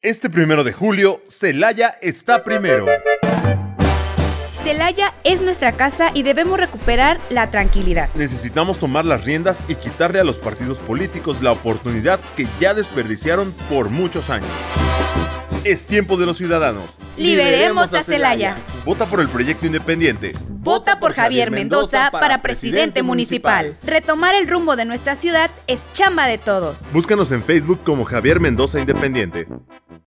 Este 1 de julio, Celaya está primero. Celaya es nuestra casa y debemos recuperar la tranquilidad. Necesitamos tomar las riendas y quitarle a los partidos políticos la oportunidad que ya desperdiciaron por muchos años. Es tiempo de los ciudadanos. ¡Liberemos a Celaya! Vota por el proyecto independiente. Vota por Javier Mendoza para presidente municipal. Retomar el rumbo de nuestra ciudad es chamba de todos. Búscanos en Facebook como Javier Mendoza Independiente.